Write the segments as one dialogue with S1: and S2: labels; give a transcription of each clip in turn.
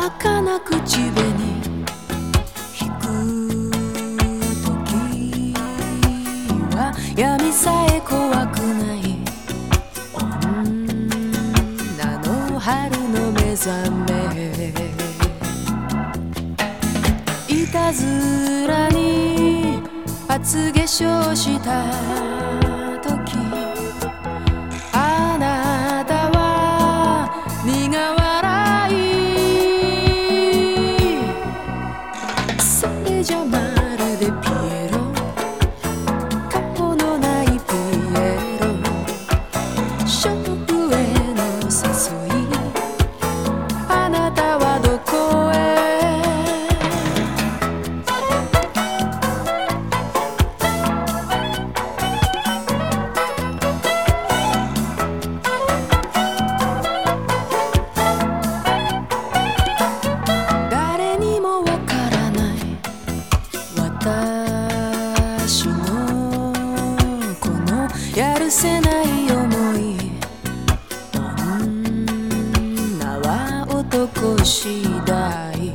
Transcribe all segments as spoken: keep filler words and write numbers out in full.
S1: 儚口紅引く時は闇さえ怖くない女の春の目覚めいたずらに厚化粧した時あなたは苦笑いそれじゃまるでピエロ過去のないピエロ娼婦への誘いあなたはどこへ私のこのやるせない想い女は男次第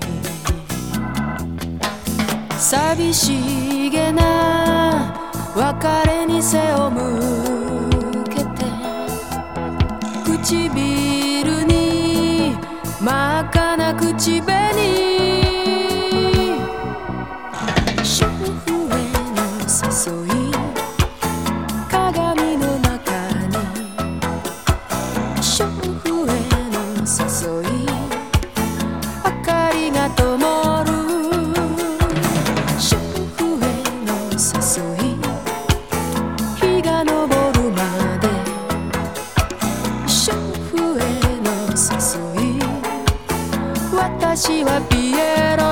S1: 寂しげな別れに背を向けて唇に真っ赤な口紅誘い鏡の中に娼婦への誘い明かりが灯る娼婦への誘い日が昇るまで娼婦への誘い私はピエロ